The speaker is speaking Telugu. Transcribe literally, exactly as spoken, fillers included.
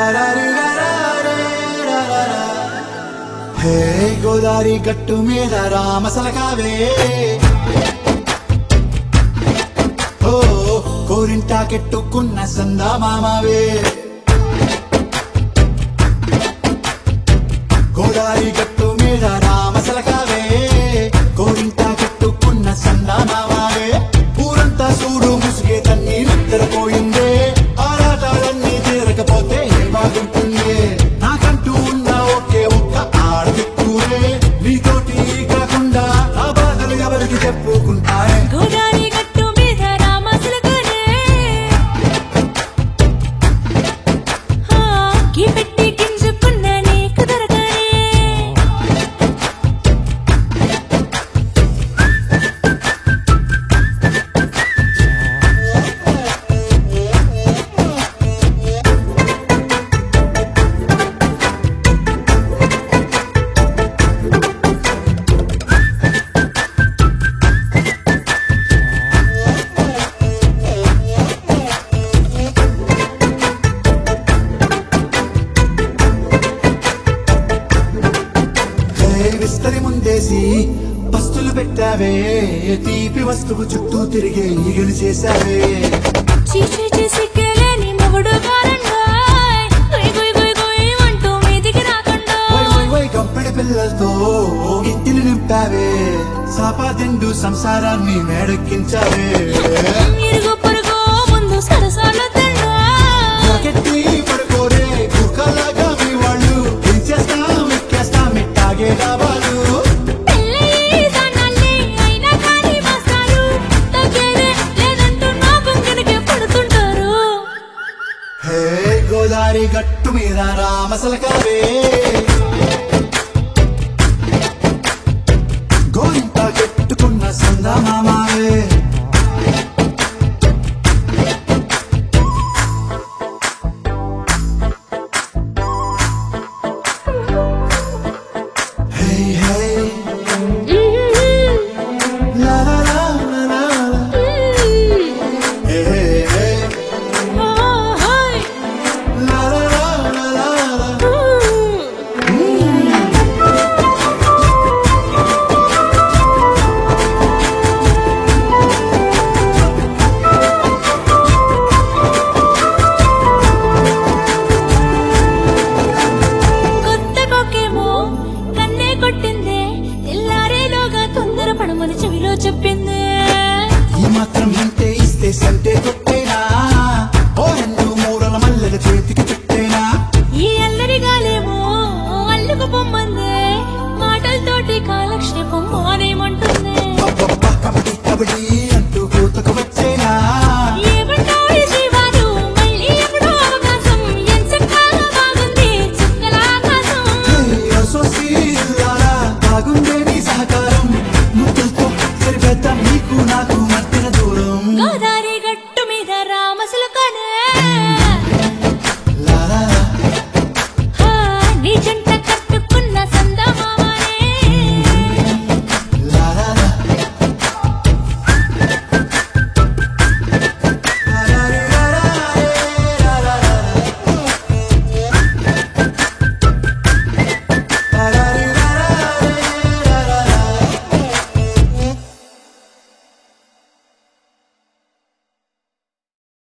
హే గోదారి గట్టు మీద రామసలకావే ఓ కోరింటా కెట్టుకున్న సందా మామావే గోదారి గట్టు మీద రామసలకావే కోరింటా కెట్టుకున్న సందా మామావే ఊరంతా సూడు ముసుగే తన్ని నిద్రపోయిందే ఆరాటాలన్నీ తీరకపోతే ఏ బాగుంటుంది నాకంటూ ఉన్న ఒకే ఒక్క ఆడదిక్కువే నీతోటి కాకుండా ఆ బాధలు ఎవరికి చెప్పుకుంటానే గోదారి గట్టు మీద రామసలకానే కి పెట్టి గింజుకున్న నీకు దొరకనే విస్తరి ముందేసి పస్తులు పెట్టావే తీపి వస్తువు చుట్టూ తిరిగే ఈగలు చేశావే చీచి చేసి కేలేని మొగుడు కారండాయ్ గుయ్ గుయ్ గుయ్ గుయ్ అంటూ మీదికి రాకండా వై వై వై కంపెడి పిల్లలతో ఇంటిని నింపావే సాపాదిండు సంసారాన్ని మేడెక్కించావే ఇరుగు పొరుగు ముందు సరసాల తండా గట్టి పడుకోరే కుక్కలాగా మీ వాళ్ళు పెంచేస్తాం ఎక్కేస్తాం ఇట్టాగే లాభాలు పెళ్ళయి దానాల్ని అయినా కానీ మాస్తారు తగ్గేదే లేదంటూ నా బొంగనకే పడుతుంటారు హే గోదారి గట్టు మీద రామసలకావే